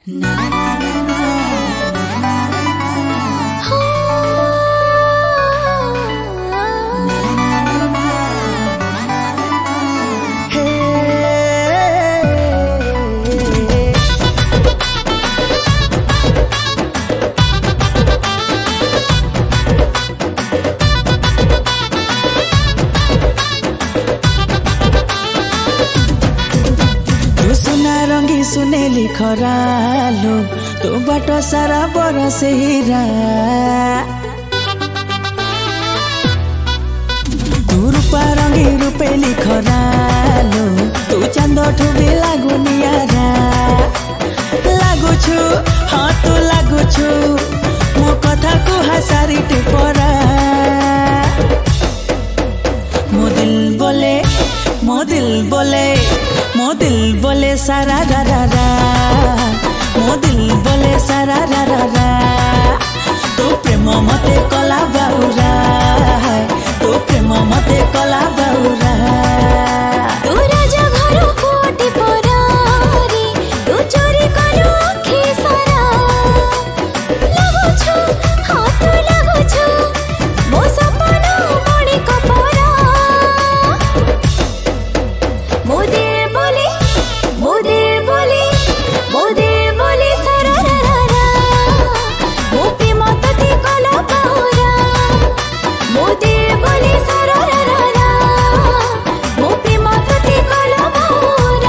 रंगी सुनेली खरालो तो बाट सारा बरसे हीरा तू रूपा रंगी रूपेली खरालो तू चांद ठुबी लागू नियारा लागुछु हाँ तू लागुछु मो कथा को हसारी टेपरा मो दिल बोले मो दिल बोले मो दिल बोले सारा रा रा रा मो दिल बोले सारा रा रा रा तो प्रेम मते कला बाउरा तो प्रेम मते कला बाउरा तू राजा घर कोटी परारी तू चोरी करू आखी सारा लागुछु हाँ तू लागुछु मो सपना बड़ी कपरा मो दिल बोले मो दिल बोले मो दिल बोले सारा रा रा रा मो प्रेम तते कला बाउरा मो दिल बोले सारा रा रा रा मो प्रेम तते कला बाउरा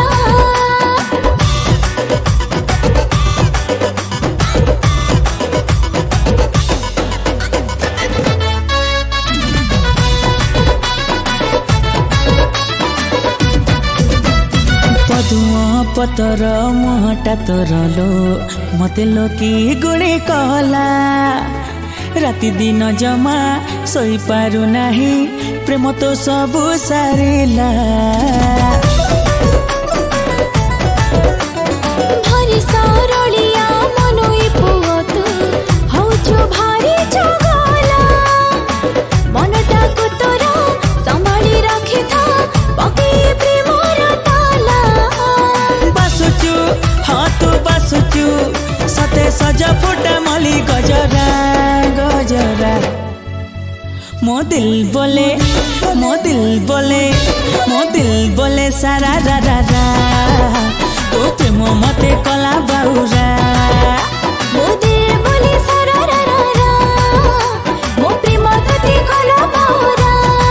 पदुआ पतर मुहटा तोरलो मते लोकी गुणी कहला राति दिन जमा सोई पारु नाही प्रेम तो सबु सारिला भारी सरलिया मनोई पुओ तू हौछु भारी चगला मनटा को तोरा संभाली रखी था पके प्रेमर ताला बासुचु हाँ तू बासुचु सते सजा फुटा मली गजरा गजरा मो दिल बोले मो दिल बोले मो दिल बोले सारा रा रा रा तो प्रेम मते कला बाउरा मो दिल बोले सारा रा रा रा मो प्रेम तते कला बाउरा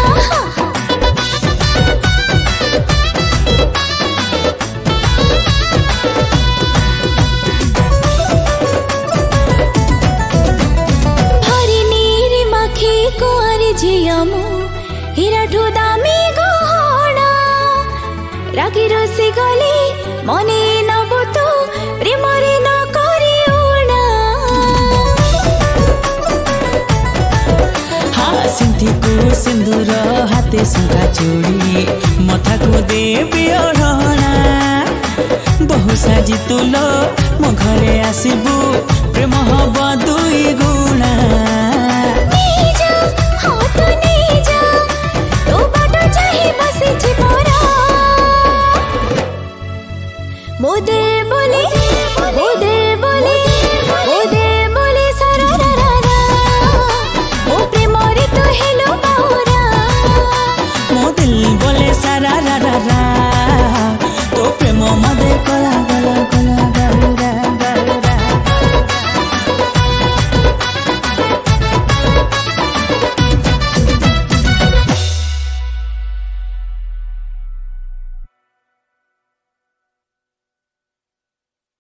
भारी नीरी माखी कुआरी झियामु हीरा ठु दामी गहना रागी रसी गली मने नबो तो प्रेमरे न करी उना हाँ सिंथी को सिंदूर हाथे शंखा चूड़ी मथा को देवी ओढ़ना बहु साजी तुलो मो घरे आसिबु प्रेम हब दुई गुणा नीजा हाँ तो नीजा तो बाटो चाहे बसी छी परा मो दिल